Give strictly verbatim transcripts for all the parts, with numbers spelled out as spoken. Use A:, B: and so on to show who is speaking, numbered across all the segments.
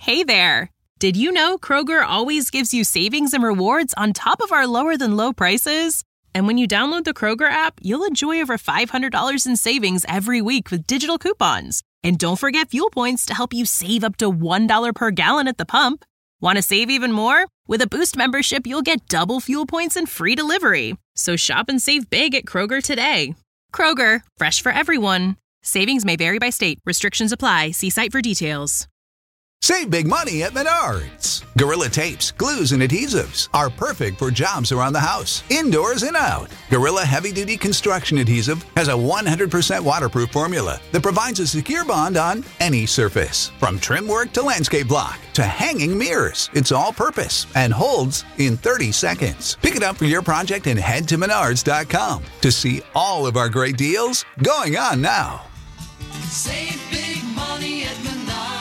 A: Hey there! Did you know Kroger always gives you savings and rewards on top of our lower-than-low prices? And when you download the Kroger app, you'll enjoy over five hundred dollars in savings every week with digital coupons. And don't forget fuel points to help you save up to one dollar per gallon at the pump. Want to save even more? With a Boost membership, you'll get double fuel points and free delivery. So shop and save big at Kroger today. Kroger, fresh for everyone. Savings may vary by state. Restrictions apply. See site for details.
B: Save big money at Menards. Gorilla tapes, glues, and adhesives are perfect for jobs around the house, indoors and out. Gorilla Heavy Duty Construction Adhesive has a one hundred percent waterproof formula that provides a secure bond on any surface. From trim work to landscape block to hanging mirrors, it's all purpose and holds in thirty seconds. Pick it up for your project and head to menards dot com to see all of our great deals going on now.
C: Save big money at Menards.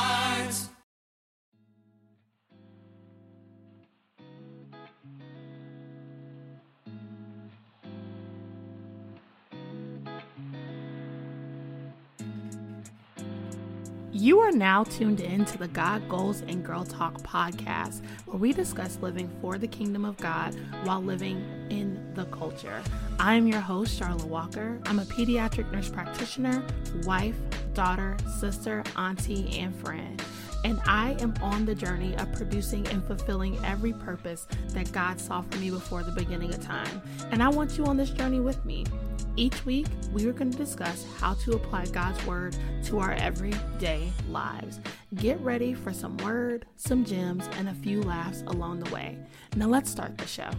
D: You are now tuned in to the God Goals and Girl Talk podcast, where we discuss living for the kingdom of God while living in the culture. I am your host, Charlotte Walker. I'm a pediatric nurse practitioner, wife, daughter, sister, auntie, and friend. And I am on the journey of producing and fulfilling every purpose that God saw for me before the beginning of time. And I want you on this journey with me. Each week, we are going to discuss how to apply God's word to our everyday lives. Get ready for some word, some gems, and a few laughs along the way. Now let's start the show.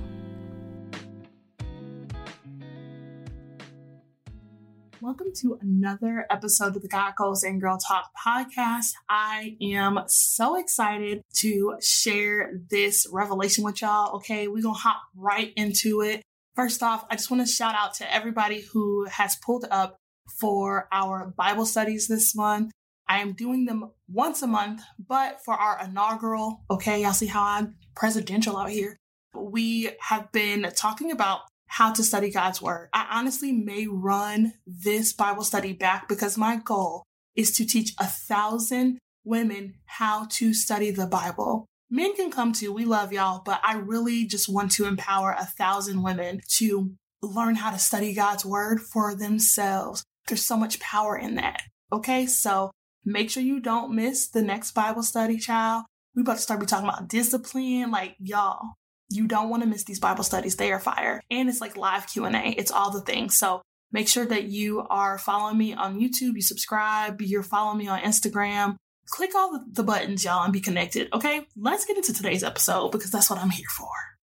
D: Welcome to another episode of the God Goals and Girl Talk podcast. I am so excited to share this revelation with y'all. Okay, we're going to hop right into it. First off, I just want to shout out to everybody who has pulled up for our Bible studies this month. I am doing them once a month, but for our inaugural, okay, y'all see how I'm presidential out here. We have been talking about how to study God's word. I honestly may run this Bible study back because my goal is to teach a thousand women how to study the Bible. Men can come too. We love y'all, but I really just want to empower a thousand women to learn how to study God's word for themselves. There's so much power in that. Okay, so make sure you don't miss the next Bible study, child. We about to start be talking about discipline. Like, y'all, you don't want to miss these Bible studies. They are fire. And it's like live Q and A. It's all the things. So make sure that you are following me on YouTube. You subscribe. You're following me on Instagram. Click all the buttons, y'all, and be connected. Okay, let's get into today's episode because that's what I'm here for.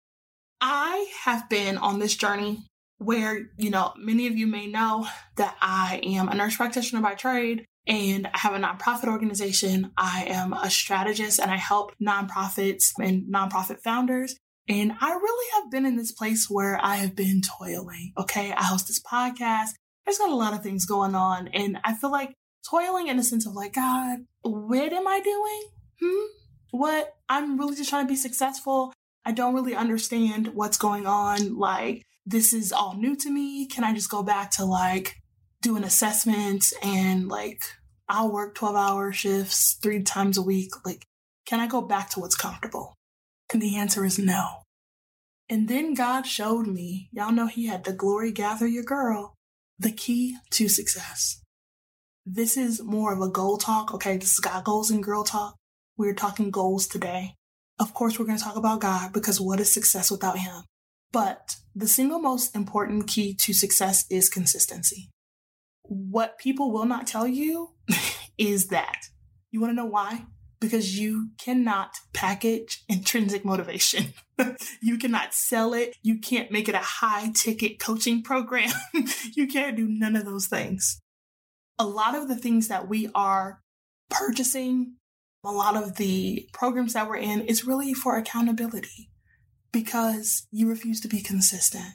D: I have been on this journey where, you know, many of you may know that I am a nurse practitioner by trade and I have a nonprofit organization. I am a strategist and I help nonprofits and nonprofit founders. And I really have been in this place where I have been toiling. Okay, I host this podcast. There's got a lot of things going on. And I feel like toiling in the sense of like, God, what am I doing? Hmm? What? I'm really just trying to be successful. I don't really understand what's going on. Like, this is all new to me. Can I just go back to like do an assessment and like I'll work twelve hour shifts three times a week? Like, can I go back to what's comfortable? And the answer is no. And then God showed me, y'all know he had the glory gather your girl, the key to success. This is more of a goal talk. Okay, this is God Goals and Girl Talk. We're talking goals today. Of course, we're going to talk about God because what is success without him? But the single most important key to success is consistency. What people will not tell you is that. You want to know why? Because you cannot package intrinsic motivation. You cannot sell it. You can't make it a high ticket coaching program. You can't do none of those things. A lot of the things that we are purchasing, a lot of the programs that we're in is really for accountability because you refuse to be consistent.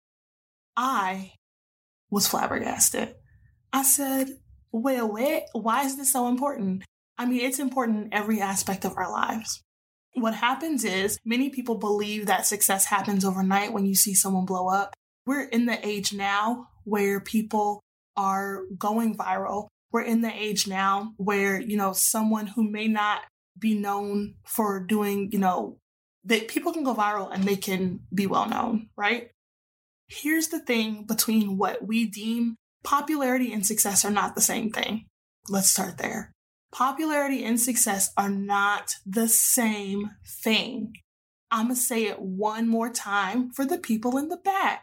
D: I was flabbergasted. I said, well, wait, why is this so important? I mean, it's important in every aspect of our lives. What happens is many people believe that success happens overnight when you see someone blow up. We're in the age now where people are going viral. We're in the age now where, you know, someone who may not be known for doing, you know, that people can go viral and they can be well known, right? Here's the thing between what we deem popularity and success are not the same thing. Let's start there. Popularity and success are not the same thing. I'm going to say it one more time for the people in the back.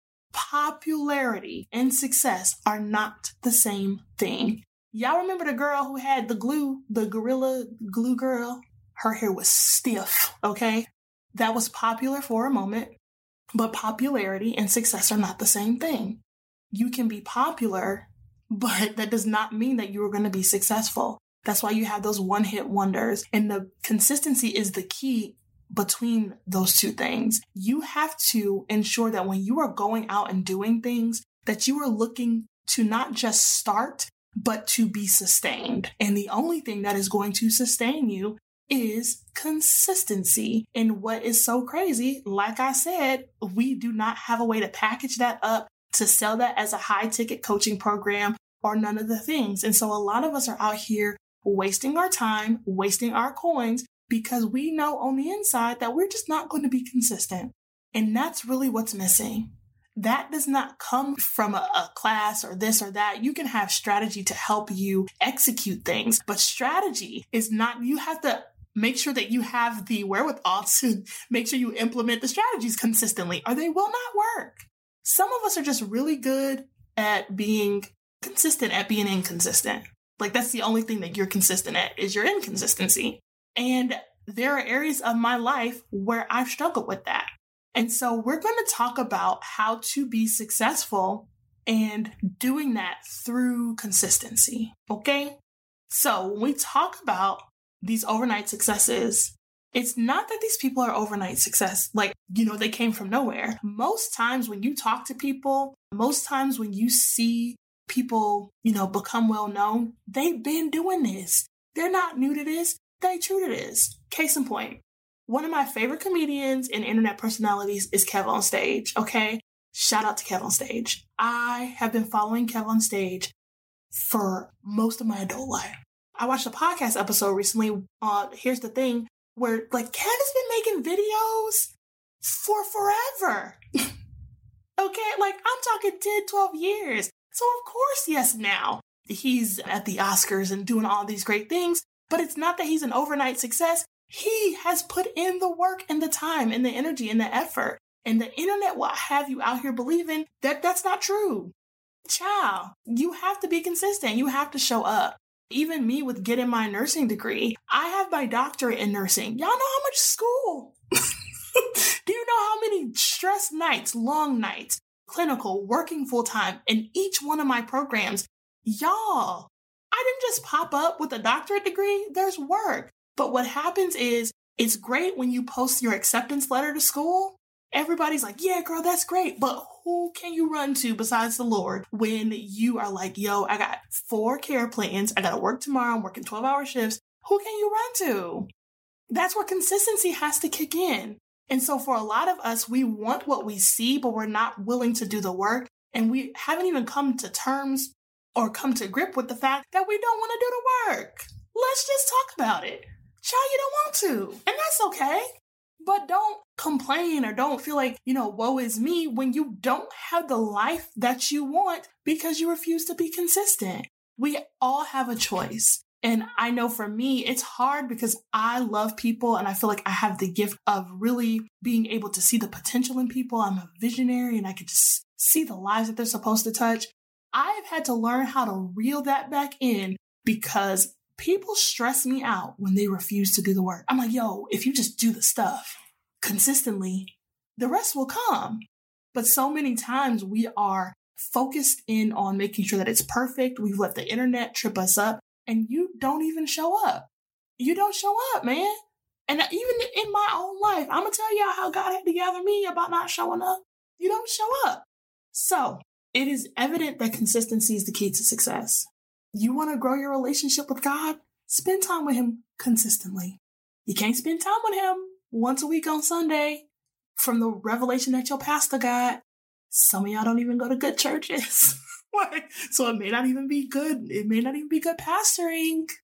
D: Popularity and success are not the same thing. Y'all remember the girl who had the glue, the Gorilla Glue girl? Her hair was stiff, okay? That was popular for a moment, but popularity and success are not the same thing. You can be popular, but that does not mean that you are going to be successful. That's why you have those one-hit wonders. And the consistency is the key between those two things. You have to ensure that when you are going out and doing things, that you are looking to not just start, but to be sustained. And the only thing that is going to sustain you is consistency. And what is so crazy, like I said, we do not have a way to package that up to sell that as a high ticket coaching program or none of the things. And so a lot of us are out here wasting our time, wasting our coins, because we know on the inside that we're just not going to be consistent. And that's really what's missing. That does not come from a, a class or this or that. You can have strategy to help you execute things, but strategy is not, you have to make sure that you have the wherewithal to make sure you implement the strategies consistently, or they will not work. Some of us are just really good at being consistent at being inconsistent. Like that's the only thing that you're consistent at is your inconsistency. And there are areas of my life where I've struggled with that. And so we're going to talk about how to be successful and doing that through consistency. Okay. So when we talk about these overnight successes, it's not that these people are overnight success. Like, you know, they came from nowhere. Most times when you talk to people, most times when you see people, you know, become well known, they've been doing this. They're not new to this. They true to this. Case in point, one of my favorite comedians and internet personalities is Kev on Stage. Okay. Shout out to Kev on Stage. I have been following Kev on Stage for most of my adult life. I watched a podcast episode recently on Here's the Thing, where like Kev has been making videos for forever. Okay. Like I'm talking ten, twelve years. So of course, yes, now he's at the Oscars and doing all these great things, but it's not that he's an overnight success. He has put in the work and the time and the energy and the effort, and the internet will have you out here believing that that's not true. Child, you have to be consistent. You have to show up. Even me with getting my nursing degree, I have my doctorate in nursing. Y'all know how much school? Do you know how many stress nights, long nights, clinical, working full time in each one of my programs? Y'all, I didn't just pop up with a doctorate degree. There's work. But what happens is it's great when you post your acceptance letter to school. Everybody's like, yeah, girl, that's great. But who can you run to besides the Lord when you are like, yo, I got four care plans. I got to work tomorrow. I'm working twelve hour shifts. Who can you run to? That's where consistency has to kick in. And so for a lot of us, we want what we see, but we're not willing to do the work. And we haven't even come to terms or come to grip with the fact that we don't want to do the work. Let's just talk about it. Child, you don't want to. And that's okay. But don't complain or don't feel like, you know, woe is me when you don't have the life that you want because you refuse to be consistent. We all have a choice. And I know for me, it's hard because I love people and I feel like I have the gift of really being able to see the potential in people. I'm a visionary and I can just see the lives that they're supposed to touch. I've had to learn how to reel that back in because people stress me out when they refuse to do the work. I'm like, yo, if you just do the stuff consistently, the rest will come. But so many times we are focused in on making sure that it's perfect. We've let the internet trip us up and you don't even show up. You don't show up, man. And even in my own life, I'm going to tell y'all how God had to gather me about not showing up. You don't show up. So it is evident that consistency is the key to success. You want to grow your relationship with God? Spend time with him consistently. You can't spend time with him once a week on Sunday from the revelation that your pastor got. Some of y'all don't even go to good churches. So it may not even be good. It may not even be good pastoring.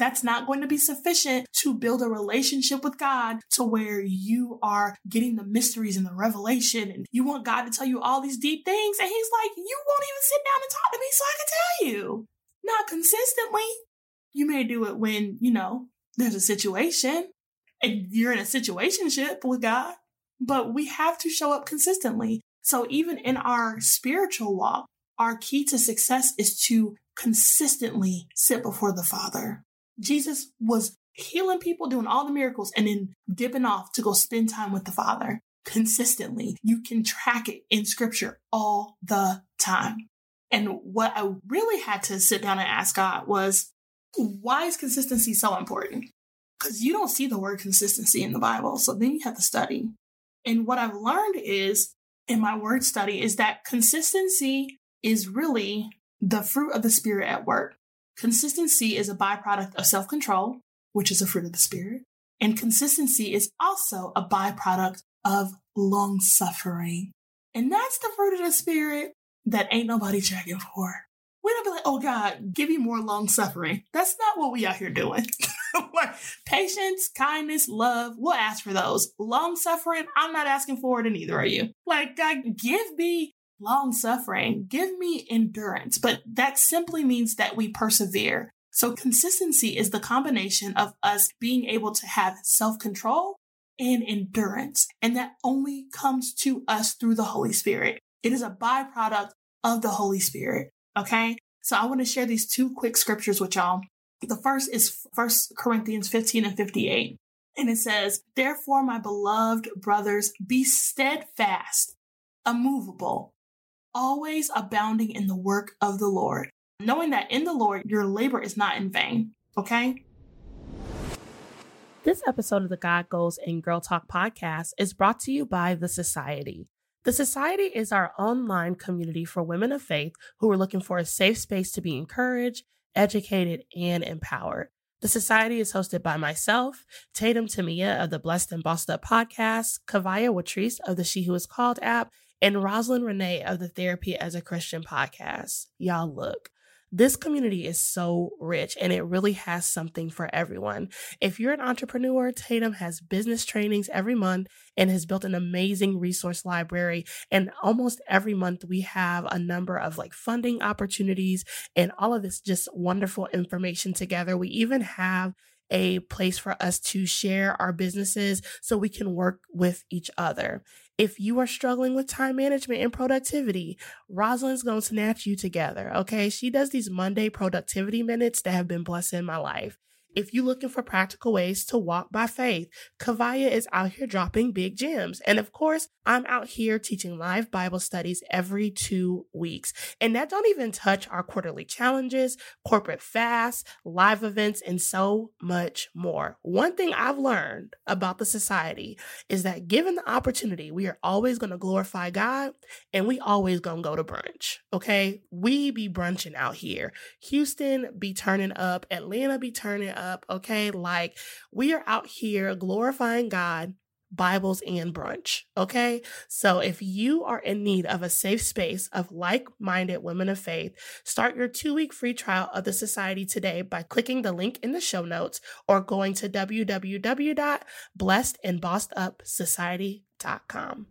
D: That's not going to be sufficient to build a relationship with God to where you are getting the mysteries and the revelation and you want God to tell you all these deep things. And he's like, you won't even sit down and talk to me so I can tell you. Not consistently. You may do it when, you know, there's a situation and you're in a situationship with God, but we have to show up consistently. So even in our spiritual walk, our key to success is to consistently sit before the Father. Jesus was healing people, doing all the miracles, and then dipping off to go spend time with the Father consistently. You can track it in scripture all the time. And what I really had to sit down and ask God was, why is consistency so important? Because you don't see the word consistency in the Bible. So then you have to study. And what I've learned is, in my word study, is that consistency is really the fruit of the Spirit at work. Consistency is a byproduct of self-control, which is a fruit of the Spirit. And consistency is also a byproduct of long-suffering. And that's the fruit of the Spirit that ain't nobody checking for. We don't be like, oh God, give me more long-suffering. That's not what we out here doing. Like, patience, kindness, love, we'll ask for those. Long-suffering, I'm not asking for it, and neither are you. Like, God, give me long-suffering, give me endurance. But that simply means that we persevere. So consistency is the combination of us being able to have self-control and endurance. And that only comes to us through the Holy Spirit. It is a byproduct of the Holy Spirit. Okay. So I want to share these two quick scriptures with y'all. The first is First Corinthians fifteen and fifty-eight. And it says, therefore, my beloved brothers, be steadfast, immovable, always abounding in the work of the Lord, knowing that in the Lord, your labor is not in vain. Okay.
E: This episode of the God Goals and Girl Talk podcast is brought to you by The Society. The Society is our online community for women of faith who are looking for a safe space to be encouraged, educated, and empowered. The Society is hosted by myself, Tatum Tamia of the Blessed and Bossed Up podcast, Kavaya Watrice of the She Who Is Called app, and Rosalind Renee of the Therapy as a Christian podcast. Y'all look. This community is so rich and it really has something for everyone. If you're an entrepreneur, Tatum has business trainings every month and has built an amazing resource library. And almost every month we have a number of like funding opportunities and all of this just wonderful information together. We even have a place for us to share our businesses so we can work with each other. If you are struggling with time management and productivity, Rosalind's going to snatch you together, okay? She does these Monday productivity minutes that have been blessing my life. If you're looking for practical ways to walk by faith, Kavaya is out here dropping big gems. And of course, I'm out here teaching live Bible studies every two weeks. And that don't even touch our quarterly challenges, corporate fasts, live events, and so much more. One thing I've learned about the Society is that given the opportunity, we are always going to glorify God and we always going to go to brunch. Okay. We be brunching out here. Houston be turning up. Atlanta be turning up. Up, okay? Like, we are out here glorifying God, Bibles, and brunch, okay? So if you are in need of a safe space of like-minded women of faith, start your two-week free trial of the Society today by clicking the link in the show notes or going to w w w dot blessed and bossed up society dot com.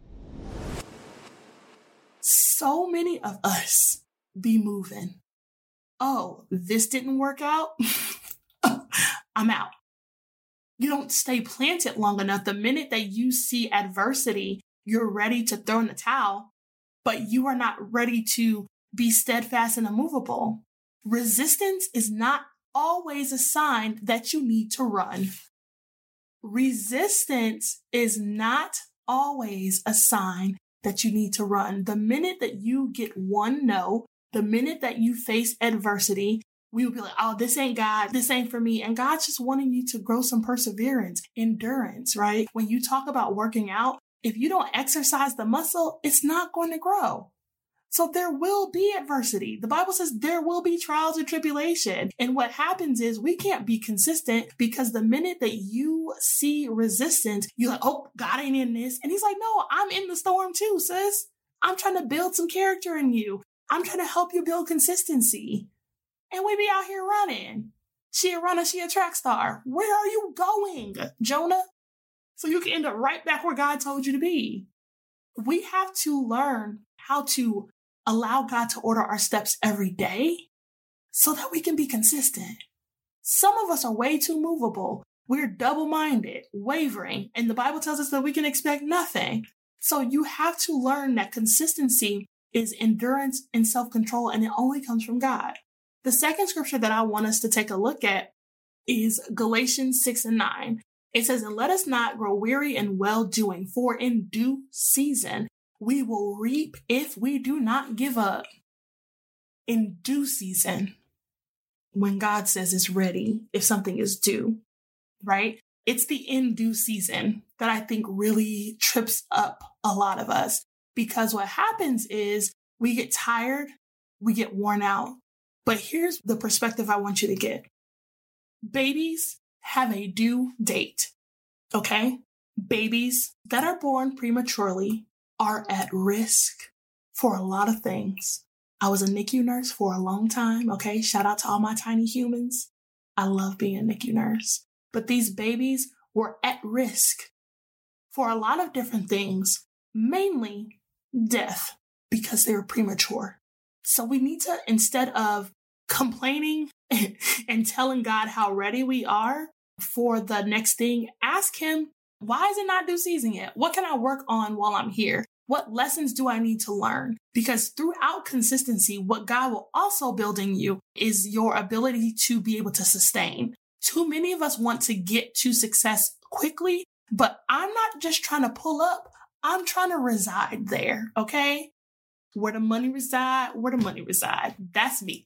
D: So many of us be moving. Oh, this didn't work out? I'm out. You don't stay planted long enough. The minute that you see adversity, you're ready to throw in the towel, but you are not ready to be steadfast and immovable. Resistance is not always a sign that you need to run. Resistance is not always a sign that you need to run. The minute that you get one no, the minute that you face adversity, we will be like, oh, this ain't God. This ain't for me. And God's just wanting you to grow some perseverance, endurance, right? When you talk about working out, if you don't exercise the muscle, it's not going to grow. So there will be adversity. The Bible says there will be trials and tribulation. And what happens is we can't be consistent because the minute that you see resistance, you're like, oh, God ain't in this. And he's like, no, I'm in the storm too, sis. I'm trying to build some character in you. I'm trying to help you build consistency. And we be out here running. She a runner, she a track star. Where are you going, Jonah? So you can end up right back where God told you to be. We have to learn how to allow God to order our steps every day so that we can be consistent. Some of us are way too movable. We're double-minded, wavering, and the Bible tells us that we can expect nothing. So you have to learn that consistency is endurance and self-control, and it only comes from God. The second scripture that I want us to take a look at is Galatians six and nine. It says, and let us not grow weary in well-doing, for in due season we will reap if we do not give up. In due season, when God says it's ready, if something is due, right? It's the in due season that I think really trips up a lot of us, because what happens is we get tired, we get worn out. But here's the perspective I want you to get. Babies have a due date, okay? Babies that are born prematurely are at risk for a lot of things. I was a N I C U nurse for a long time, okay? Shout out to all my tiny humans. I love being a N I C U nurse. But these babies were at risk for a lot of different things, mainly death, because they were premature. So we need to, instead of complaining and telling God how ready we are for the next thing, ask him, why is it not due season yet? What can I work on while I'm here? What lessons do I need to learn? Because throughout consistency, what God will also build in you is your ability to be able to sustain. Too many of us want to get to success quickly, but I'm not just trying to pull up. I'm trying to reside there, okay? Where the money reside, where the money reside. That's me.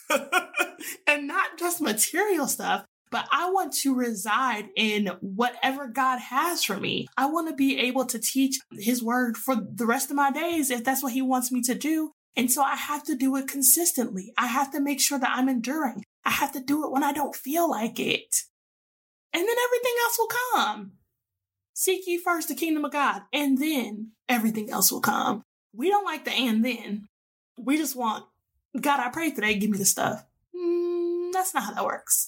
D: And not just material stuff, but I want to reside in whatever God has for me. I want to be able to teach his word for the rest of my days if that's what he wants me to do. And so I have to do it consistently. I have to make sure that I'm enduring. I have to do it when I don't feel like it. And then everything else will come. Seek ye first the kingdom of God, and then everything else will come. We don't like the and then. We just want, God, I pray today, give me the stuff. Mm, that's not how that works.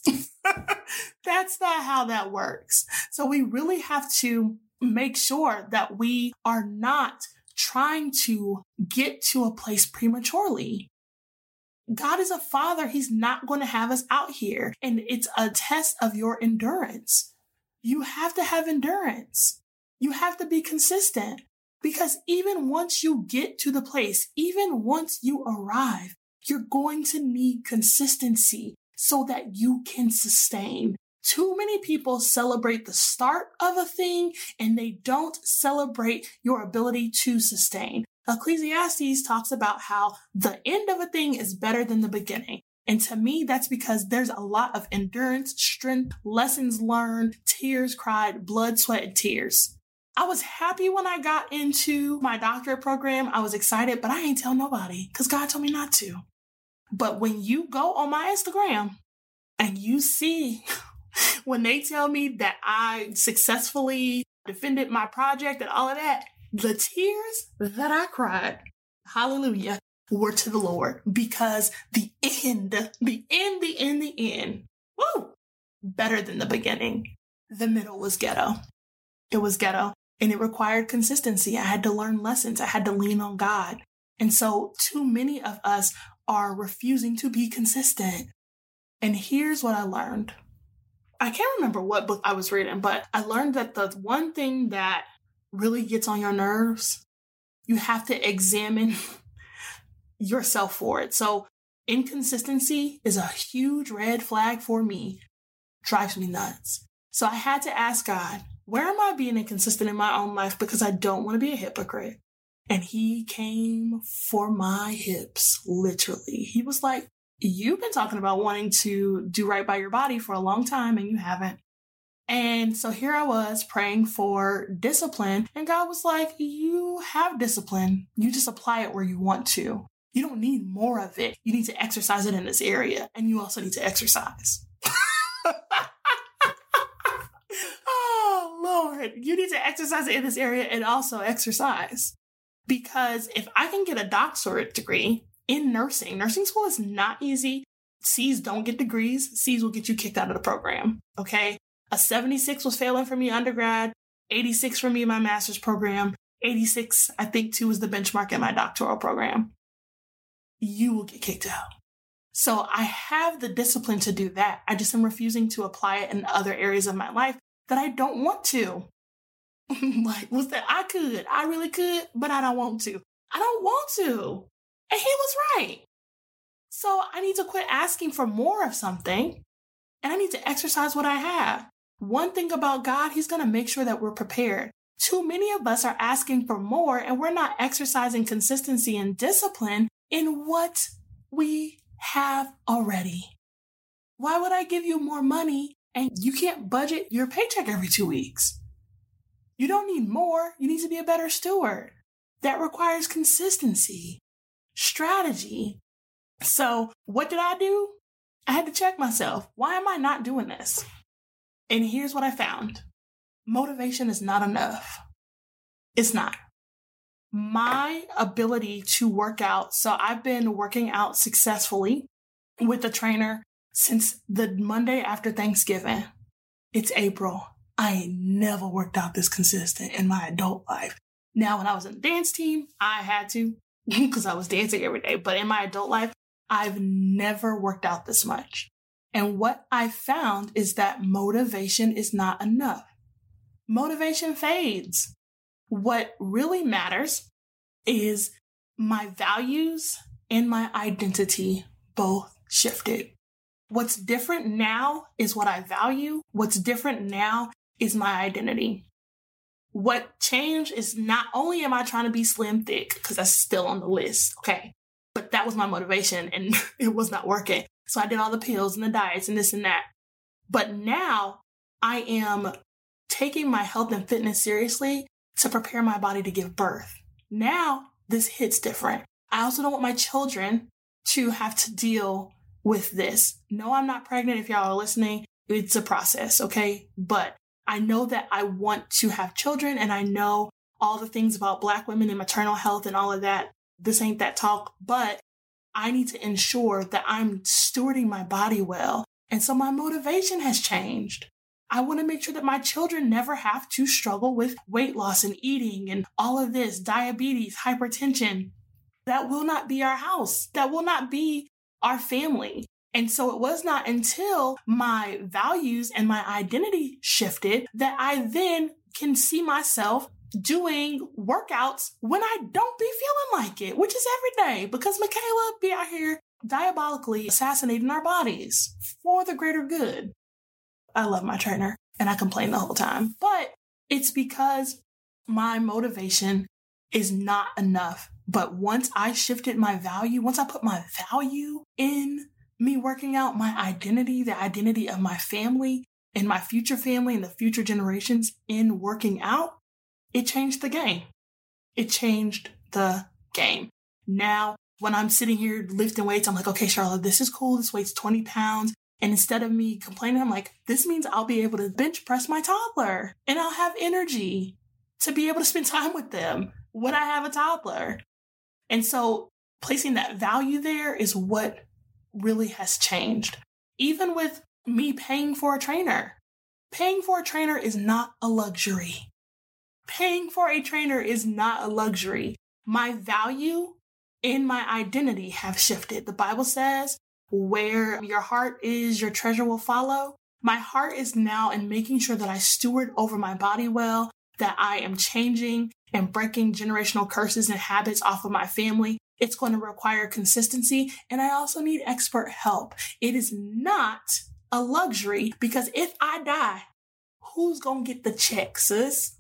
D: That's not how that works. So we really have to make sure that we are not trying to get to a place prematurely. God is a father. He's not going to have us out here. And it's a test of your endurance. You have to have endurance. You have to be consistent, because even once you get to the place, even once you arrive, you're going to need consistency so that you can sustain. Too many people celebrate the start of a thing and they don't celebrate your ability to sustain. Ecclesiastes talks about how the end of a thing is better than the beginning. And to me, that's because there's a lot of endurance, strength, lessons learned, tears cried, blood, sweat, and tears. I was happy when I got into my doctorate program. I was excited, but I ain't tell nobody because God told me not to. But when you go on my Instagram and you see when they tell me that I successfully defended my project and all of that, the tears that I cried, hallelujah, were to the Lord, because the end, the end, the end, the end, woo, better than the beginning. The middle was ghetto. It was ghetto, and it required consistency. I had to learn lessons. I had to lean on God. And so too many of us are refusing to be consistent. And here's what I learned. I can't remember what book I was reading, but I learned that the one thing that really gets on your nerves, you have to examine yourself for it. So inconsistency is a huge red flag for me. Drives me nuts. So I had to ask God, where am I being inconsistent in my own life? Because I don't want to be a hypocrite. And he came for my hips, literally. He was like, you've been talking about wanting to do right by your body for a long time and you haven't. And so here I was praying for discipline, and God was like, you have discipline. You just apply it where you want to. You don't need more of it. You need to exercise it in this area, and you also need to exercise. Oh, Lord, you need to exercise it in this area and also exercise. Because if I can get a doctorate degree in nursing, nursing school is not easy. C's don't get degrees. C's will get you kicked out of the program. Okay. A seventy-six was failing for me undergrad, eighty-six for me in my master's program, eighty-six, I think, too, is the benchmark in my doctoral program. You will get kicked out. So I have the discipline to do that. I just am refusing to apply it in other areas of my life that I don't want to. Like, what's that? I could, I really could, but I don't want to. I don't want to. And he was right. So I need to quit asking for more of something, and I need to exercise what I have. One thing about God, he's going to make sure that we're prepared. Too many of us are asking for more, and we're not exercising consistency and discipline in what we have already. Why would I give you more money and you can't budget your paycheck every two weeks? You don't need more. You need to be a better steward. That requires consistency, strategy. So what did I do? I had to check myself. Why am I not doing this? And here's what I found. Motivation is not enough. It's not. My ability to work out. So I've been working out successfully with a trainer since the Monday after Thanksgiving. It's April. I ain't never worked out this consistent in my adult life. Now, when I was in the dance team, I had to because I was dancing every day. But in my adult life, I've never worked out this much. And what I found is that motivation is not enough. Motivation fades. What really matters is my values and my identity both shifted. What's different now is what I value. What's different now is my identity. What changed is not only am I trying to be slim thick, because that's still on the list, okay? But that was my motivation and it was not working. So I did all the pills and the diets and this and that. But now I am taking my health and fitness seriously to prepare my body to give birth. Now this hits different. I also don't want my children to have to deal with this. No, I'm not pregnant. If y'all are listening, it's a process, okay? But I know that I want to have children, and I know all the things about Black women and maternal health and all of that. This ain't that talk, but I need to ensure that I'm stewarding my body well. And so my motivation has changed. I want to make sure that my children never have to struggle with weight loss and eating and all of this, diabetes, hypertension. That will not be our house. That will not be our family. And so it was not until my values and my identity shifted that I then can see myself doing workouts when I don't be feeling like it, which is every day, because Michaela be out here diabolically assassinating our bodies for the greater good. I love my trainer and I complain the whole time, but it's because my motivation is not enough. But once I shifted my value, once I put my value in me working out, my identity, the identity of my family and my future family and the future generations in working out, it changed the game. It changed the game. Now, when I'm sitting here lifting weights, I'm like, okay, Charlotte, this is cool. This weight's twenty pounds. And instead of me complaining, I'm like, this means I'll be able to bench press my toddler and I'll have energy to be able to spend time with them when I have a toddler. And so placing that value there is what really has changed. Even with me paying for a trainer, paying for a trainer is not a luxury. Paying for a trainer is not a luxury. My value and my identity have shifted. The Bible says, where your heart is, your treasure will follow. My heart is now in making sure that I steward over my body well, that I am changing and breaking generational curses and habits off of my family. It's going to require consistency, and I also need expert help. It is not a luxury, because if I die, who's going to get the check, sis?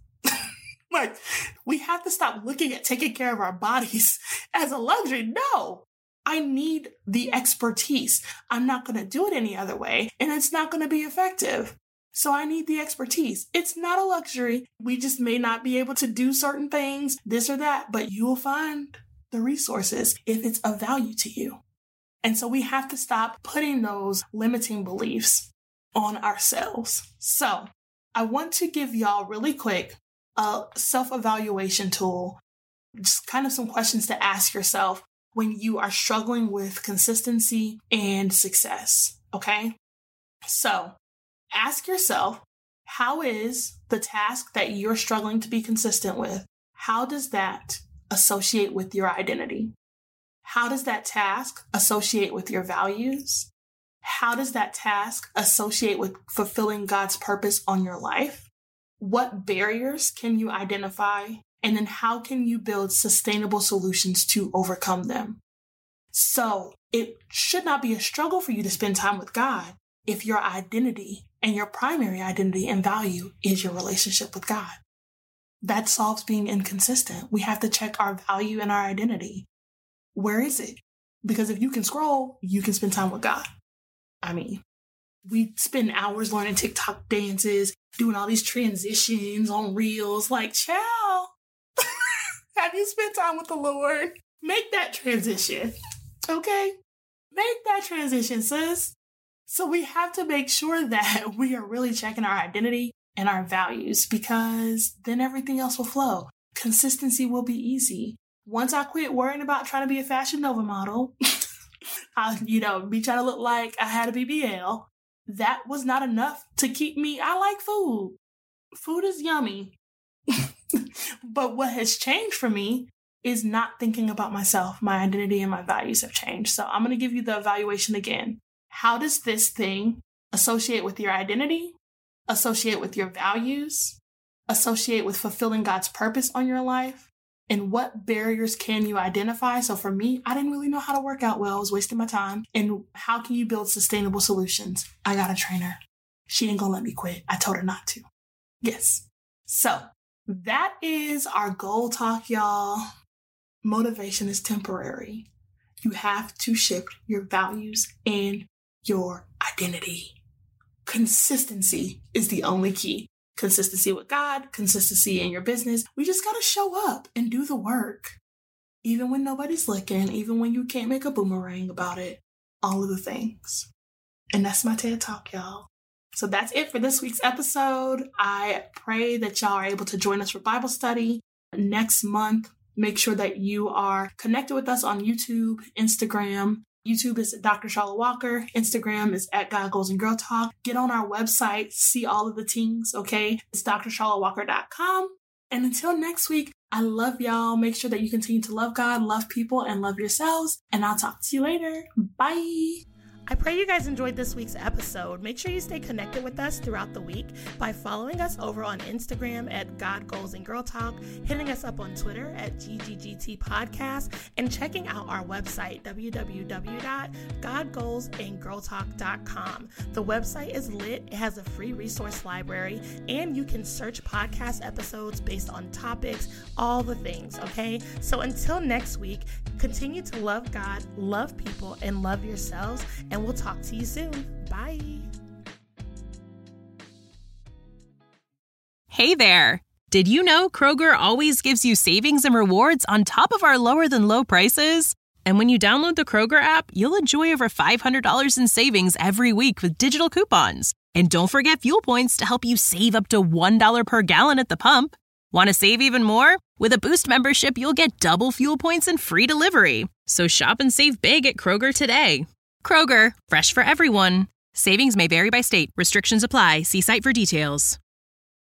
D: Like, we have to stop looking at taking care of our bodies as a luxury. No, I need the expertise. I'm not going to do it any other way, and it's not going to be effective. So I need the expertise. It's not a luxury. We just may not be able to do certain things, this or that, but you will find the resources if it's of value to you. And so we have to stop putting those limiting beliefs on ourselves. So I want to give y'all really quick a self-evaluation tool, just kind of some questions to ask yourself when you are struggling with consistency and success. Okay. So ask yourself, how is the task that you're struggling to be consistent with? How does that associate with your identity? How does that task associate with your values? How does that task associate with fulfilling God's purpose on your life? What barriers can you identify? And then how can you build sustainable solutions to overcome them? So it should not be a struggle for you to spend time with God if your identity and your primary identity and value is your relationship with God. That solves being inconsistent. We have to check our value and our identity. Where is it? Because if you can scroll, you can spend time with God. I mean, we spend hours learning TikTok dances, doing all these transitions on reels. Like, child, have you spent time with the Lord? Make that transition, okay? Make that transition, sis. So we have to make sure that we are really checking our identity and our values, because then everything else will flow. Consistency will be easy. Once I quit worrying about trying to be a Fashion Nova model, I, you know, be trying to look like I had a B B L, that was not enough to keep me. I like food. Food is yummy. But what has changed for me is not thinking about myself. My identity and my values have changed. So I'm going to give you the evaluation again. How does this thing associate with your identity, associate with your values, associate with fulfilling God's purpose on your life? And what barriers can you identify? So for me, I didn't really know how to work out well. I was wasting my time. And how can you build sustainable solutions? I got a trainer. She ain't gonna let me quit. I told her not to. Yes. So that is our goal talk, y'all. Motivation is temporary. You have to shift your values and your identity. Consistency is the only key. Consistency with God, consistency in your business. We just got to show up and do the work. Even when nobody's looking, even when you can't make a boomerang about it, all of the things. And that's my TED Talk, y'all. So that's it for this week's episode. I pray that y'all are able to join us for Bible study next month. Make sure that you are connected with us on YouTube, Instagram. YouTube is Doctor Charlotte Walker. Instagram is at God Goals and Girl Talk. Get on our website, see all of the things, okay? It's d r charlotte walker dot com. And until next week, I love y'all. Make sure that you continue to love God, love people, and love yourselves. And I'll talk to you later. Bye.
E: I pray you guys enjoyed this week's episode. Make sure you stay connected with us throughout the week by following us over on Instagram at God Goals and Girl Talk, hitting us up on Twitter at G G G T Podcast, and checking out our website, w w w dot god goals and girl talk dot com. The website is lit. It has a free resource library, and you can search podcast episodes based on topics, all the things, okay? So until next week, continue to love God, love people, and love yourselves. And we'll talk to you soon. Bye.
A: Hey there. Did you know Kroger always gives you savings and rewards on top of our lower than low prices? And when you download the Kroger app, you'll enjoy over five hundred dollars in savings every week with digital coupons. And don't forget fuel points to help you save up to one dollar per gallon at the pump. Want to save even more? With a Boost membership, you'll get double fuel points and free delivery. So shop and save big at Kroger today. Kroger, fresh for everyone. Savings may vary by state. Restrictions apply. See site for details.